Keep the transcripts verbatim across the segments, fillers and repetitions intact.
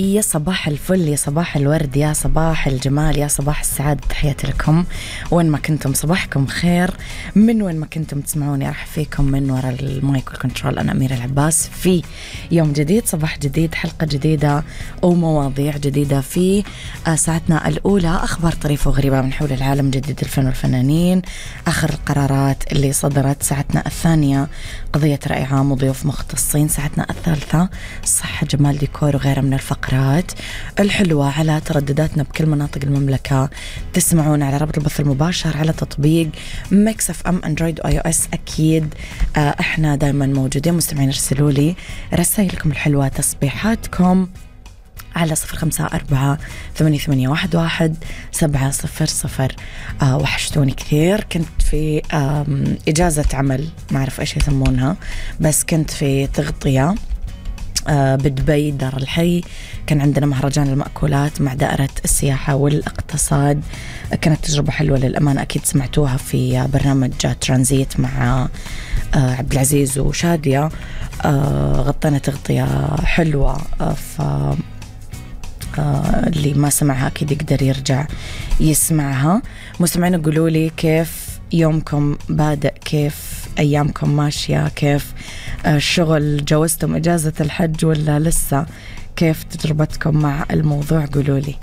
يا صباح الفل، يا صباح الورد، يا صباح الجمال، يا صباح السعادة. تحياتي لكم وين ما كنتم، صباحكم خير من وين ما كنتم تسمعوني. راح فيكم من وراء المايك والكنترول أنا أميرة العباس في يوم جديد، صباح جديد، حلقة جديدة ومواضيع جديدة في ساعتنا الأولى. أخبار طريفة وغريبة من حول العالم، جديد الفن والفنانين، آخر القرارات اللي صدرت. ساعتنا الثانية قضية رأي عام وضيوف مختصين. ساعتنا الثالثة صحة، جمال، ديكور وغيرها من الفقرات الحلوة على تردداتنا بكل مناطق المملكة. تسمعون على رابط البث المباشر على تطبيق ميكس اف ام اندرويد واي او اس. اكيد آه احنا دائما موجودين. مستمعين ارسلوا لي رسائلكم الحلوة، تصبيحاتكم على صفر خمسة أربعة ثمانية ثمانية واحد واحد سبعة صفر صفر. آه وحشتوني كثير. كنت في إجازة عمل، ما أعرف إيش يسمونها، بس كنت في تغطية آه بدبي دار الحي. كان عندنا مهرجان المأكولات مع دائرة السياحة والاقتصاد. كانت تجربة حلوة للأمانة، أكيد سمعتوها في برنامج ترانزيت مع آه عبد العزيز وشادية. آه غطينا تغطية حلوة. آه ف آه اللي ما سمعها أكيد يقدر يرجع يسمعها. مستمعين قولوا لي كيف يومكم بادئ، كيف أيامكم ماشية، كيف الشغل، جوزتم إجازة الحج ولا لسه، كيف تجربتكم مع الموضوع قولوا لي.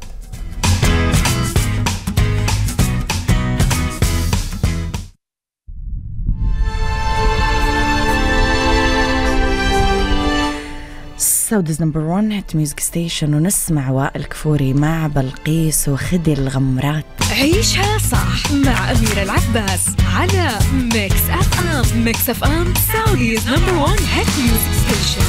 سودز نمبر ون هيت ميوزك ستيشن، ونسمع وائل كفوري مع بلقيس وخدي الغمرات. عيشها صح مع أميرة العباس على ميكس اف ام. ميكس اف ام سعوديز نمبر ون هيت ميوزك ستيشن.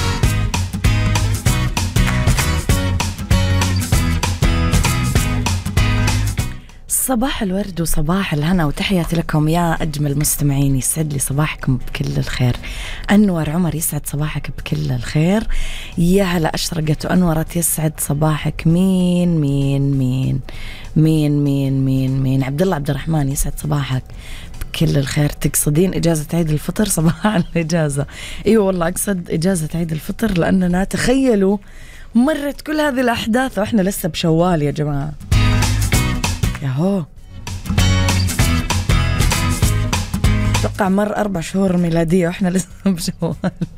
صباح الورد وصباح الهنا وتحياتي لكم يا أجمل مستمعين. يسعد لي صباحكم بكل الخير. أنور عمر يسعد صباحك بكل الخير. يا هلا أشرقت وأنورت يسعد صباحك. مين مين مين مين مين مين مين عبد الله عبد الرحمن يسعد صباحك بكل الخير. تقصدين إجازة عيد الفطر؟ صباح الإجازة. أيوة والله أقصد إجازة عيد الفطر، لأننا تخيلوا مرت كل هذه الأحداث وإحنا لسه بشوال يا جماعة. ياهو توقع مر أربع شهور ميلادية وإحنا لسه بشوال.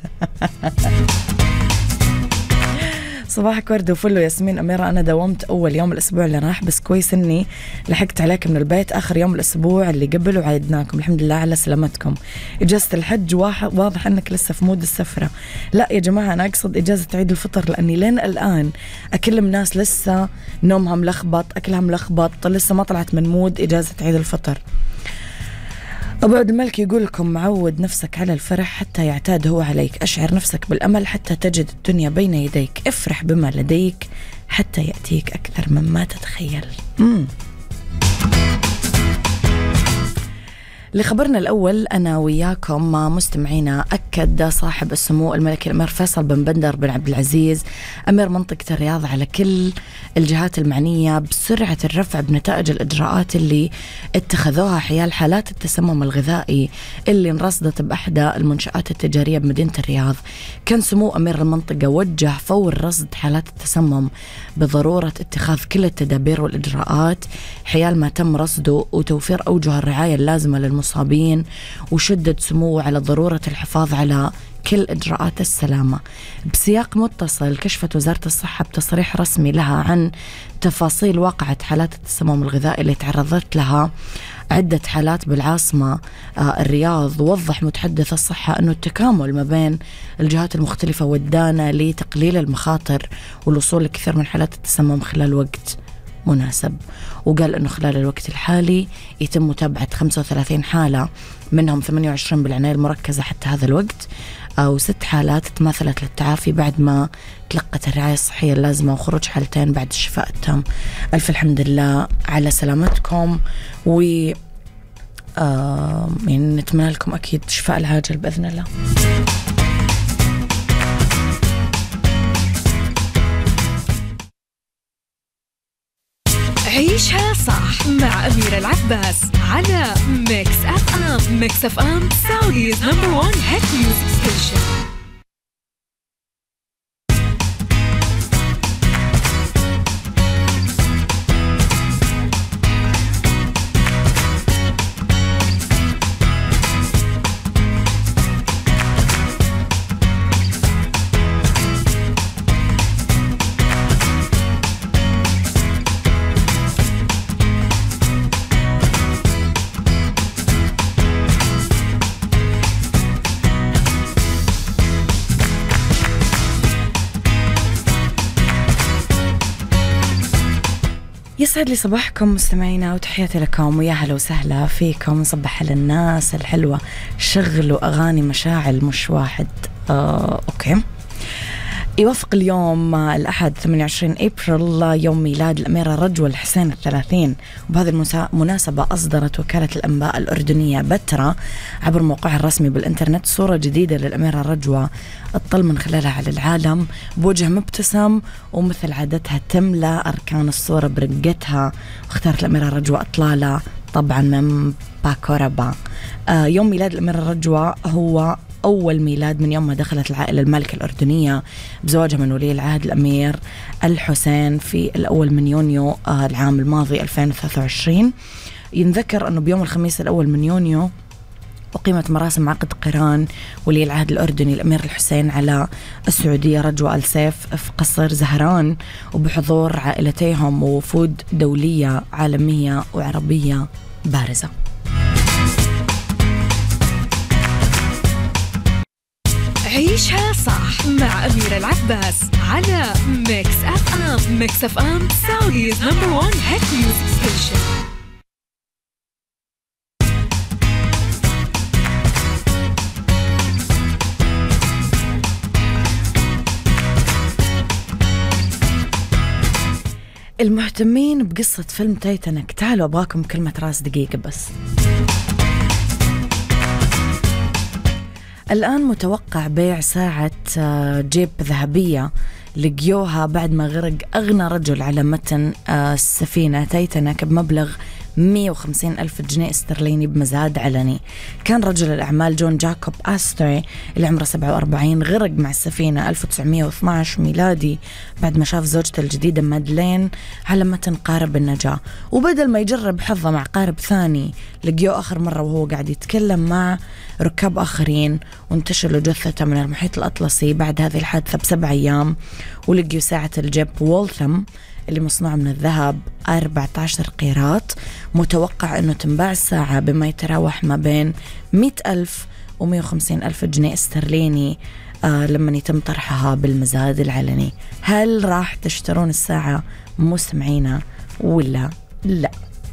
صباحك ورد وفل ياسمين أميرة. أنا داومت أول يوم الأسبوع اللي راح، بس كويس إني لحقت عليك من البيت آخر يوم الأسبوع اللي قبل وعيدناكم. الحمد لله على سلامتكم. إجازة الحج واضح أنك لسه في مود السفرة. لا يا جماعة، أنا أقصد إجازة عيد الفطر، لأني لين الآن أكلم ناس لسه نومها ملخبط، أكلها ملخبط، لسه ما طلعت من مود إجازة عيد الفطر. أبو عبد الملك يقول لكم معود نفسك على الفرح حتى يعتاد هو عليك. أشعر نفسك بالأمل حتى تجد الدنيا بين يديك. افرح بما لديك حتى يأتيك أكثر مما تتخيل. مم. لخبرنا الأول أنا وياكم مستمعينا، أكد صاحب السمو الملكي الأمير فيصل بن بندر بن عبد العزيز أمير منطقة الرياض على كل الجهات المعنية بسرعة الرفع بنتائج الإجراءات اللي اتخذوها حيال حالات التسمم الغذائي اللي انرصدت بأحدى المنشآت التجارية بمدينة الرياض. كان سمو أمير المنطقة وجه فور رصد حالات التسمم بضرورة اتخاذ كل التدابير والإجراءات حيال ما تم رصده وتوفير أوجه الرعاية اللازمة للمصابين، وشدد سموه على ضرورة الحفاظ على كل إجراءات السلامة. بسياق متصل كشفت وزارة الصحة بتصريح رسمي لها عن تفاصيل واقعة حالات التسمم الغذائي اللي تعرضت لها عدة حالات بالعاصمة آه الرياض. ووضح متحدث الصحة أنه التكامل ما بين الجهات المختلفة ودانا لتقليل المخاطر والوصول لكثير من حالات التسمم خلال وقت مناسب. وقال أنه خلال الوقت الحالي يتم متابعة خمسة وثلاثين حالة، منهم ثمانية وعشرين بالعناية المركزة حتى هذا الوقت، أو ست حالات تماثلت للتعافي بعد ما تلقت الرعاية الصحية اللازمة، وخروج حالتين بعد الشفاء التام. ألف الحمد لله على سلامتكم، و آه يعني نتمنى لكم أكيد شفاء العاجل بإذن الله. عيشها صح مع أميرة العباس على ميكس اف ام. ميكس اف ام سعوديز نمبر ون هيت ميوزك ستيشن. يسعد لي صباحكم مستمعينا وتحياتي لكم ويا هلا وسهلا فيكم. نصبح على الناس الحلوة، شغلوا أغاني مشاعل مش واحد. آه، أوكي. يوافق اليوم الأحد ثمانية وعشرين أبريل يوم ميلاد الأميرة رجوة الحسين الثلاثين، وبهذه المناسبة أصدرت وكالة الأنباء الأردنية بترا عبر موقعها الرسمي بالإنترنت صورة جديدة للأميرة رجوة اطل من خلالها على العالم بوجه مبتسم، ومثل عادتها تملأ أركان الصورة برقتها، واختارت الأميرة رجوة إطلالة طبعا من باكورابا. آه يوم ميلاد الأميرة رجوة هو أول ميلاد من يوم ما دخلت العائلة المالكة الأردنية بزواجها من ولي العهد الأمير الحسين في الأول من يونيو آه العام الماضي ألفين وثلاثة وعشرين. ينذكر أنه بيوم الخميس الأول من يونيو أقيمت مراسم عقد قران ولي العهد الأردني الأمير الحسين على السعودية رجوة آل سيف في قصر زهران، وبحضور عائلتيهم ووفود دولية عالمية وعربية بارزة. عيشها صح مع أميرة العباس على ميكس أف أم. ميكس أف أم سعوديز نمبر وان هيت ميوزك ستيشن. المهتمين بقصة فيلم تايتانيك تعالوا أبغاكم كلمة راس دقيقة بس. الآن متوقع بيع ساعة جيب ذهبية لقيوها بعد ما غرق أغنى رجل على متن السفينة تايتانيك بمبلغ مئة وخمسين ألف جنيه استرليني بمزاد علني. كان رجل الأعمال جون جاكوب أستري اللي عمره سبعة وأربعين غرق مع السفينة ألف وتسعمئة واثني عشر ميلادي بعد ما شاف زوجته الجديدة مادلين على متن قارب النجاة، وبدل ما يجرب حظه مع قارب ثاني لقيوه آخر مرة وهو قاعد يتكلم مع ركاب آخرين، وانتشلوا جثته من المحيط الأطلسي بعد هذه الحادثة بسبع أيام، ولقيوا ساعة الجيب وولثم اللي مصنوع من الذهب أربعة عشر قيراط. متوقع أنه تنباع الساعة بما يتراوح ما بين مئة ألف ومئة وخمسين ألف جنيه استرليني آه لما يتم طرحها بالمزاد العلني. هل راح تشترون الساعة مستمعينا ولا لا؟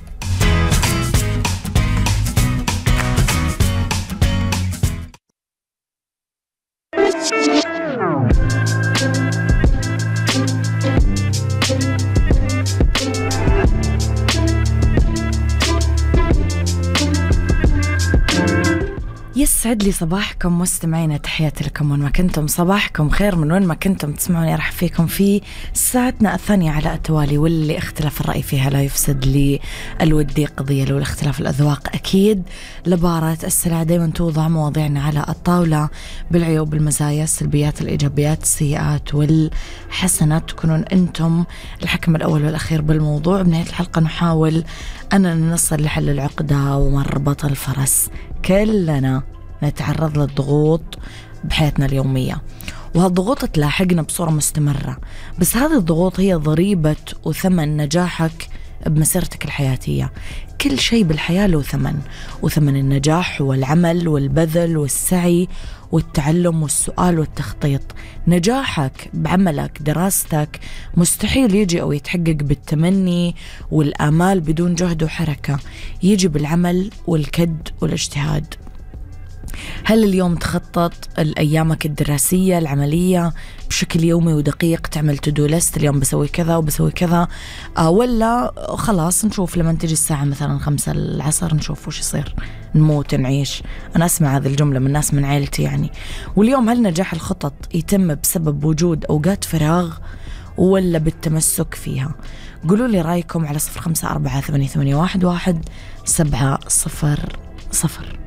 يسعد لي صباحكم مستمعينا، تحياتي لكم وين ما كنتم، صباحكم خير من وين ما كنتم تسمعوني. راح فيكم في ساعتنا الثانية على التوالي، واللي اختلاف الرأي فيها لا يفسد لي الودي قضية، لو الاختلاف الأذواق أكيد لبارة السلع. دايما توضع مواضيعنا على الطاولة بالعيوب المزايا السلبيات الإيجابيات السيئات والحسنات، تكونون أنتم الحكم الأول والأخير بالموضوع. بنهاية الحلقة نحاول أننا نصل لحل العقدة ومربط الفرس. كلنا نتعرض للضغوط بحياتنا اليومية، وهالضغوط تلاحقنا بصورة مستمرة، بس هذه الضغوط هي ضريبة وثمن نجاحك بمسيرتك الحياتية. كل شيء بالحياة له ثمن، وثمن النجاح والعمل والبذل والسعي والتعلم والسؤال والتخطيط. نجاحك بعملك دراستك مستحيل يجي أو يتحقق بالتمني والآمال بدون جهد وحركة، يجي بالعمل والكد والاجتهاد. هل اليوم تخطط الأيامك الدراسية العملية بشكل يومي ودقيق، تعمل تدو ليست اليوم بسوي كذا وبسوي كذا، آه ولا خلاص نشوف لما تجي الساعة مثلا خمسة العصر نشوف وش يصير، نموت نعيش؟ أنا أسمع هذه الجملة من ناس من عائلتي يعني. واليوم هل نجاح الخطط يتم بسبب وجود أوقات فراغ ولا بالتمسك فيها؟ قولوا لي رأيكم على صفر خمسة أربعة ثمانية ثمانية واحد واحد سبعة صفر صفر.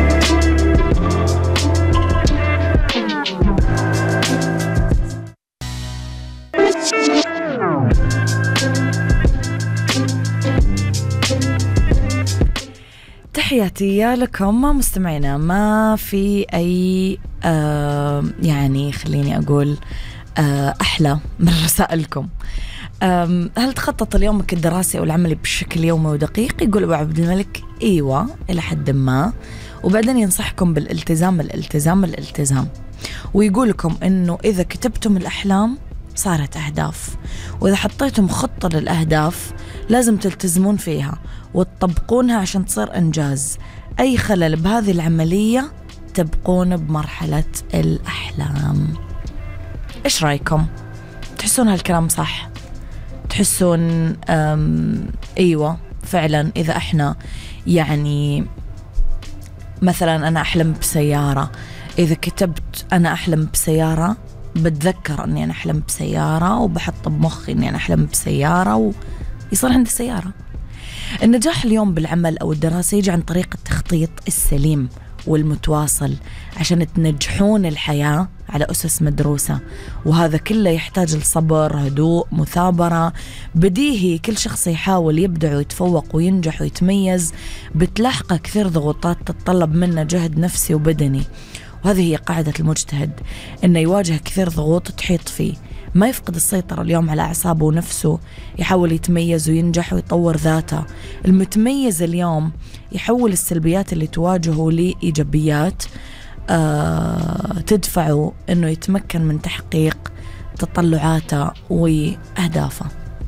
تحياتي لكم مستمعينا. ما في أي آه يعني خليني أقول آه أحلى من رسائلكم. هل تخطط ليومك الدراسي أو العملي بشكل يومي ودقيق؟ يقول أبو عبد الملك إيوة إلى حد ما، وبعدين ينصحكم بالالتزام الالتزام الالتزام، ويقول لكم إنه إذا كتبتم الأحلام صارت أهداف، وإذا حطيتم خطة للأهداف لازم تلتزمون فيها وتطبقونها عشان تصير إنجاز. أي خلل بهذه العملية تبقون بمرحلة الأحلام. إيش رأيكم؟ تحسون هالكلام صح؟ تحسون أيوة فعلا إذا إحنا يعني مثلا أنا أحلم بسيارة، إذا كتبت أنا أحلم بسيارة بتذكر أني أنا أحلم بسيارة وبحط بمخي أني أنا أحلم بسيارة ويصير عندي سيارة. النجاح اليوم بالعمل أو الدراسة يجي عن طريق التخطيط السليم والمتواصل عشان تنجحون الحياة على أسس مدروسة، وهذا كله يحتاج لصبر، هدوء، مثابرة. بديهي كل شخص يحاول يبدع ويتفوق وينجح ويتميز بتلاحقه كثير ضغوطات تتطلب منه جهد نفسي وبدني، وهذه هي قاعدة المجتهد، إنه يواجه كثير ضغوط تحيط فيه، ما يفقد السيطرة اليوم على أعصابه ونفسه، يحاول يتميز وينجح ويطور ذاته. المتميز اليوم يحول السلبيات اللي تواجهه لإيجابيات آه تدفعه إنه يتمكن من تحقيق تطلعاته وأهدافه.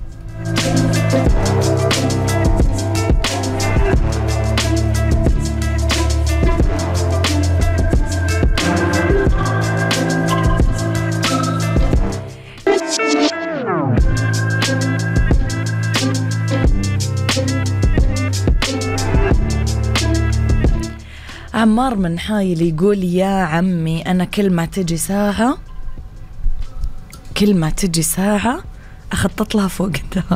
عمار من حايل يقول يا عمي أنا كل ما تجي ساعة كل ما تجي ساعة أخطط لها فوقتها.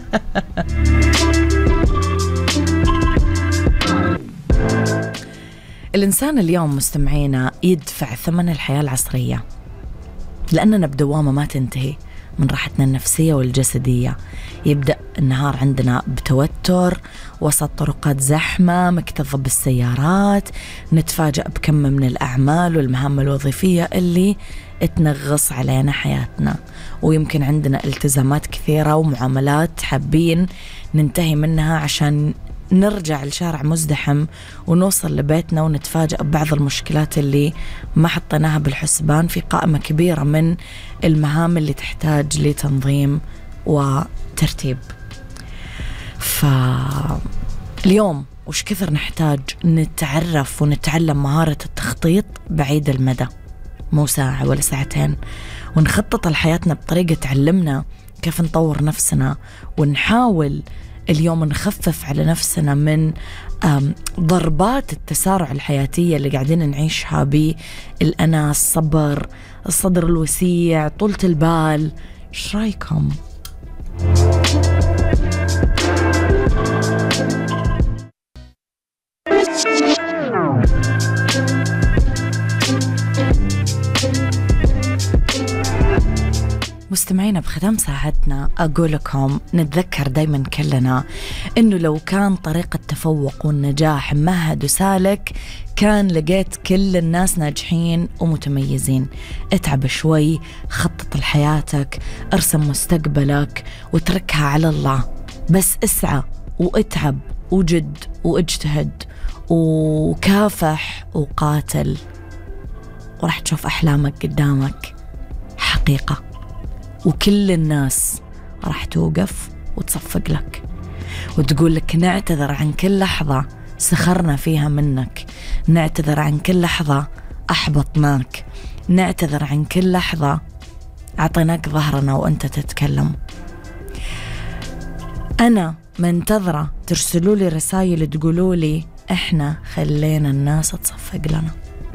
الإنسان اليوم مستمعينا يدفع ثمن الحياة العصرية، لأننا بدوامة ما تنتهي من راحتنا النفسية والجسدية. يبدأ النهار عندنا بتوتر وسط طرقات زحمة مكتظة بالسيارات، نتفاجأ بكم من الأعمال والمهام الوظيفية اللي تنغص علينا حياتنا، ويمكن عندنا التزامات كثيرة ومعاملات حابين ننتهي منها عشان نرجع لشارع مزدحم ونوصل لبيتنا، ونتفاجأ ببعض المشكلات اللي ما حطيناها بالحسبان في قائمة كبيرة من المهام اللي تحتاج لتنظيم وترتيب. فاليوم وش كثر نحتاج نتعرف ونتعلم مهارة التخطيط بعيد المدى، مو ساعة ولا ساعتين، ونخطط لحياتنا بطريقة تعلمنا كيف نطور نفسنا، ونحاول اليوم نخفف على نفسنا من ضربات التسارع الحياتية اللي قاعدين نعيشها بالأنا، الصبر، الصدر الوسيع، طولة البال. ايش رايكم؟ مستمعينا بختام ساعتنا أقول لكم نتذكر دايما كلنا إنه لو كان طريق التفوق والنجاح ممهد وسالك كان لقيت كل الناس ناجحين ومتميزين. اتعب شوي، خطط لحياتك، ارسم مستقبلك وتركها على الله، بس اسعى واتعب وجد واجتهد وكافح وقاتل، وراح تشوف أحلامك قدامك حقيقة، وكل الناس راح توقف وتصفق لك وتقول لك نعتذر عن كل لحظة سخرنا فيها منك، نعتذر عن كل لحظة أحبطناك، نعتذر عن كل لحظة أعطيناك ظهرنا وأنت تتكلم. أنا منتظرة ترسلوا لي رسائل تقولوا لي إحنا خلينا الناس تصفق لنا.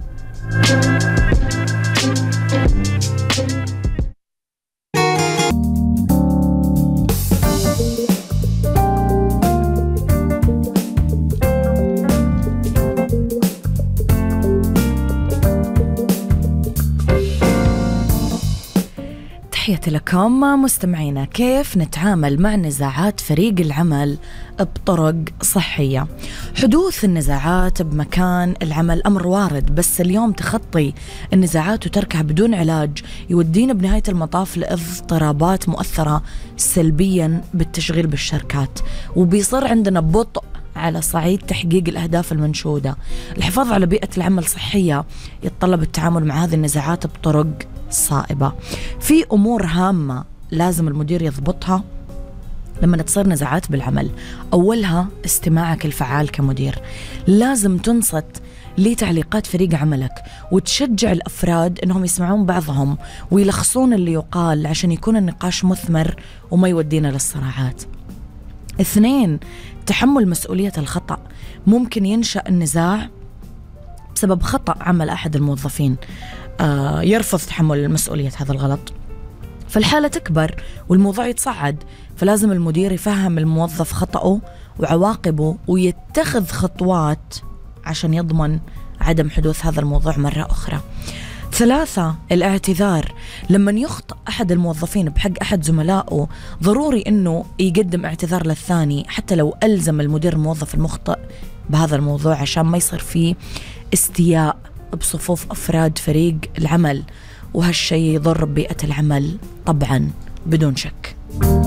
تحياتي لكم مستمعينا. كيف نتعامل مع نزاعات فريق العمل بطرق صحية؟ حدوث النزاعات بمكان العمل أمر وارد، بس اليوم تخطي النزاعات وتركها بدون علاج يودينا بنهاية المطاف لاضطرابات مؤثرة سلبيا بالتشغيل بالشركات، وبيصير عندنا بطء على صعيد تحقيق الأهداف المنشودة. الحفاظ على بيئة العمل صحية يتطلب التعامل مع هذه النزاعات بطرق صائبة. في أمور هامة لازم المدير يضبطها لما تصير نزاعات بالعمل، أولها استماعك الفعال كمدير. لازم تنصت لتعليقات فريق عملك وتشجع الأفراد أنهم يسمعون بعضهم ويلخصون اللي يقال عشان يكون النقاش مثمر وما يودينا للصراعات. اثنين، تحمل مسؤولية الخطأ. ممكن ينشأ النزاع بسبب خطأ عمل أحد الموظفين، آه يرفض تحمل مسؤولية هذا الغلط، فالحالة تكبر والموضوع يتصعد. فلازم المدير يفهم الموظف خطأه وعواقبه ويتخذ خطوات عشان يضمن عدم حدوث هذا الموضوع مرة أخرى. ثلاثة، الاعتذار. لما يخطئ أحد الموظفين بحق أحد زملائه، ضروري أنه يقدم اعتذار للثاني حتى لو ألزم المدير الموظف المخطئ بهذا الموضوع، عشان ما يصير فيه استياء بصفوف أفراد فريق العمل، وهالشيء يضر ببيئة العمل طبعا بدون شك.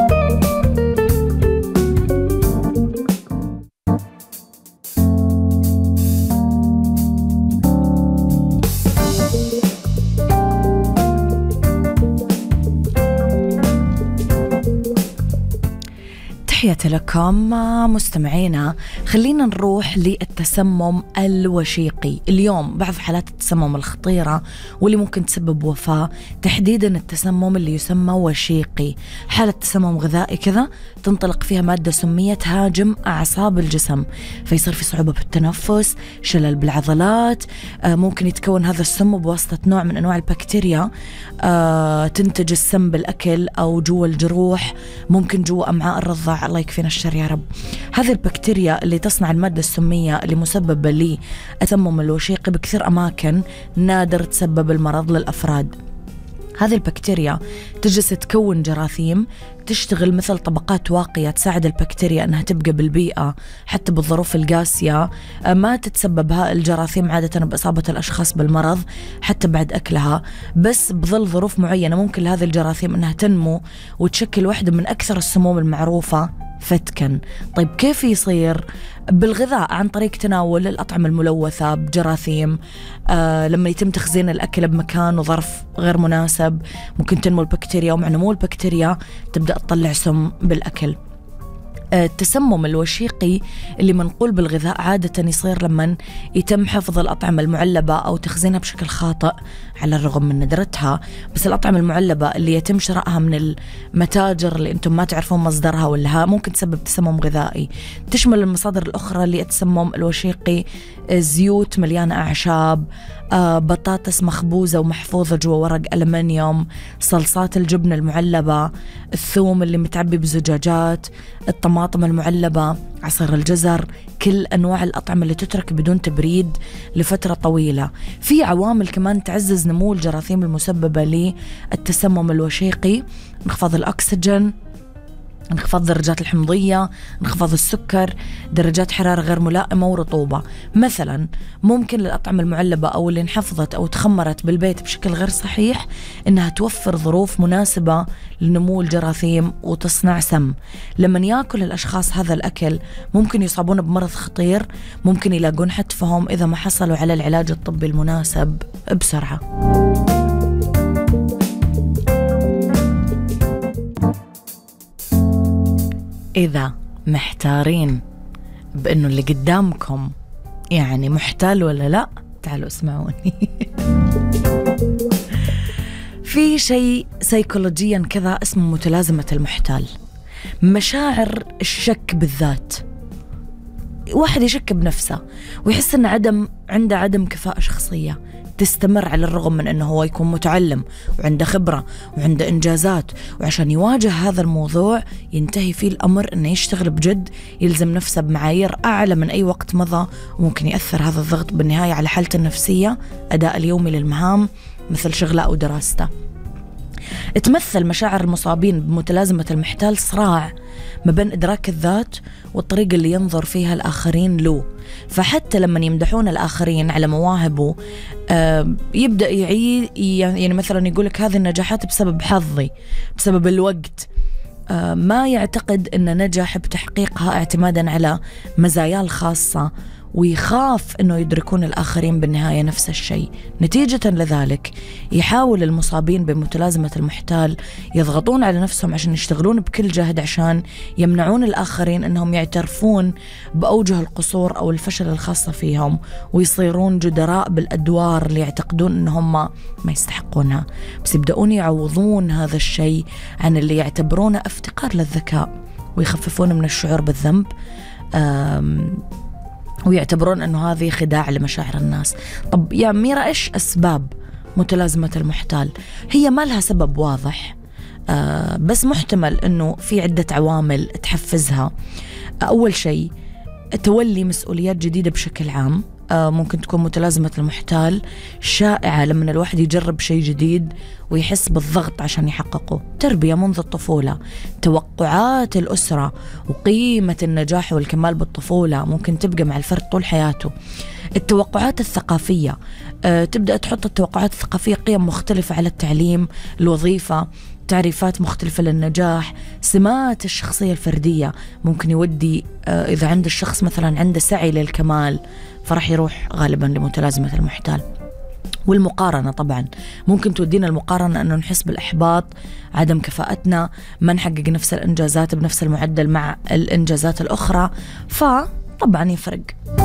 تحياتي لكم مستمعينا. خلينا نروح للتسمم الوشيقي. اليوم بعض حالات التسمم الخطيرة واللي ممكن تسبب وفاة، تحديدا التسمم اللي يسمى وشيقي. حالة تسمم غذائي كذا تنطلق فيها مادة سمية تهاجم أعصاب الجسم، فيصير في صعوبة بالتنفس، شلل بالعضلات. ممكن يتكون هذا السم بواسطة نوع من أنواع البكتيريا تنتج السم بالأكل أو جوا الجروح، ممكن جوا أمعاء الرضع، الله يكفينا الشر يا رب. هذه البكتيريا اللي تصنع المادة السمية اللي مسببة للتسمم الوشيقي بكثير أماكن نادر تسبب المرض للأفراد. هذه البكتيريا تجلس تكون جراثيم تشتغل مثل طبقات واقية تساعد البكتيريا أنها تبقى بالبيئة حتى بالظروف القاسية. ما تتسبب هاي الجراثيم عادة بإصابة الأشخاص بالمرض حتى بعد أكلها، بس بظل ظروف معينة ممكن لهذه الجراثيم أنها تنمو وتشكل واحدة من أكثر السموم المعروفة فتكا. طيب كيف يصير؟ بالغذاء، عن طريق تناول الأطعمة الملوثة بجراثيم. آه لما يتم تخزين الأكل بمكان وظرف غير مناسب ممكن تنمو البكتيريا، ومع نمو البكتيريا تبدأ تطلع سم بالأكل. التسمم الوشيقي اللي منقول بالغذاء عادة يصير لما يتم حفظ الأطعمة المعلبة أو تخزينها بشكل خاطئ على الرغم من ندرتها. بس الأطعمة المعلبة اللي يتم شرائها من المتاجر اللي أنتم ما تعرفون مصدرها ولا ممكن تسبب تسمم غذائي. تشمل المصادر الأخرى للتسمم الوشيقي زيوت مليانة أعشاب، آه بطاطس مخبوزة ومحفوظة جوا ورق ألمنيوم، صلصات الجبن المعلبة، الثوم اللي متعبي بزجاجات، الطماطم المعلبة، عصير الجزر، كل أنواع الأطعمة اللي تترك بدون تبريد لفترة طويلة. في عوامل كمان تعزز نمو الجراثيم المسببة للتسمم الوشيقي: انخفاض الأكسجين، انخفاض درجات الحمضية، انخفاض السكر، درجات حرارة غير ملائمة، ورطوبة. مثلا ممكن للأطعمة المعلبة أو اللي انحفظت أو تخمرت بالبيت بشكل غير صحيح إنها توفر ظروف مناسبة لنمو الجراثيم وتصنع سم. لما يأكل الأشخاص هذا الأكل ممكن يصابون بمرض خطير، ممكن يلاقون حتفهم إذا ما حصلوا على العلاج الطبي المناسب بسرعة. إذا محتارين بأنه اللي قدامكم يعني محتال ولا لا، تعالوا اسمعوني. في شيء سيكولوجيا كذا اسمه متلازمة المحتال. مشاعر الشك بالذات، واحد يشك بنفسه ويحس أن عدم عنده عدم كفاءة شخصية تستمر على الرغم من أنه هو يكون متعلم وعنده خبرة وعنده إنجازات، وعشان يواجه هذا الموضوع ينتهي فيه الأمر أنه يشتغل بجد، يلزم نفسه بمعايير أعلى من أي وقت مضى، وممكن يأثر هذا الضغط بالنهاية على حالته النفسية، أداء اليومي للمهام مثل شغله أو دراسته. تمثل مشاعر المصابين بمتلازمة المحتال صراع ما بين إدراك الذات والطريقة اللي ينظر فيها الآخرين له. فحتى لما يمدحون الآخرين على مواهبه آه يبدأ يعيد، يعني مثلا يقولك هذه النجاحات بسبب حظي، بسبب الوقت. آه ما يعتقد أن نجح بتحقيقها اعتمادا على مزاياه الخاصة ويخاف أنه يدركون الآخرين بالنهاية نفس الشيء. نتيجة لذلك يحاول المصابين بمتلازمة المحتال يضغطون على نفسهم عشان يشتغلون بكل جهد عشان يمنعون الآخرين أنهم يعترفون بأوجه القصور أو الفشل الخاصة فيهم، ويصيرون جدراء بالأدوار اللي يعتقدون أنهم ما يستحقونها، بس يبدأون يعوضون هذا الشيء عن اللي يعتبرونه افتقار للذكاء، ويخففون من الشعور بالذنب ويعتبرون أنه هذه خداع لمشاعر الناس. طب يا ميرا، إيش أسباب متلازمة المحتال؟ هي ما لها سبب واضح، آه بس محتمل أنه في عدة عوامل تحفزها. أول شيء تولي مسؤوليات جديدة بشكل عام. آه ممكن تكون متلازمة المحتال شائعة لما الواحد يجرب شيء جديد ويحس بالضغط عشان يحققه. تربية منذ الطفولة، توقعات الأسرة وقيمة النجاح والكمال بالطفولة ممكن تبقى مع الفرد طول حياته. التوقعات الثقافية، آه تبدأ تحط التوقعات الثقافية قيم مختلفة على التعليم، الوظيفة، تعريفات مختلفة للنجاح. سمات الشخصية الفردية ممكن يودي آه إذا عند الشخص مثلا عنده سعي للكمال فرح يروح غالبا لمتلازمة المحتال. والمقارنة طبعا ممكن تودينا المقارنة أنه نحس بالإحباط، عدم كفاءتنا، ما نحقق نفس الإنجازات بنفس المعدل مع الإنجازات الأخرى، فطبعا يفرق.